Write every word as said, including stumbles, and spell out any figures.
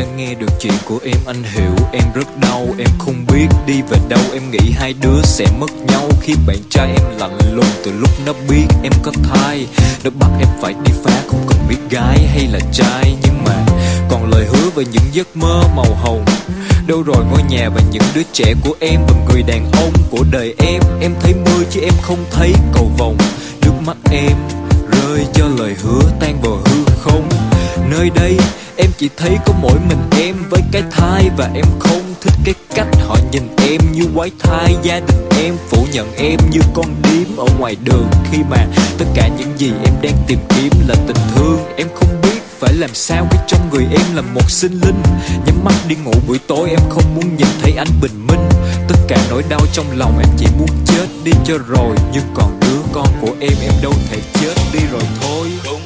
anh nghe được chuyện của em, anh hiểu em rất đau. Em không biết đi về đâu, em nghĩ hai đứa sẽ mất nhau. Khi bạn trai em lạnh lùng từ lúc nó biết em có thai. Nó bắt em phải đi phá, không cần biết gái hay là trai. Nhưng mà còn lời hứa về những giấc mơ màu hồng. Đâu rồi ngôi nhà và những đứa trẻ của em, và người đàn ông của đời em. Em thấy mưa chứ em không thấy cầu vồng. Nước mắt em rơi cho lời hứa tan vào hư không. Nơi đây em chỉ thấy có mỗi mình em với cái thai. Và em không thích cái cách họ nhìn em như quái thai. Gia đình em phủ nhận em như con điếm ở ngoài đường, khi mà tất cả những gì em đang tìm kiếm là tình thương. Em không biết phải làm sao khi trong người em là một sinh linh. Nhắm mắt đi ngủ buổi tối em không muốn nhìn thấy ánh bình minh. Tất cả nỗi đau trong lòng em chỉ muốn chết đi cho rồi. Nhưng còn đứa con của em, em đâu thể chết đi rồi thôi.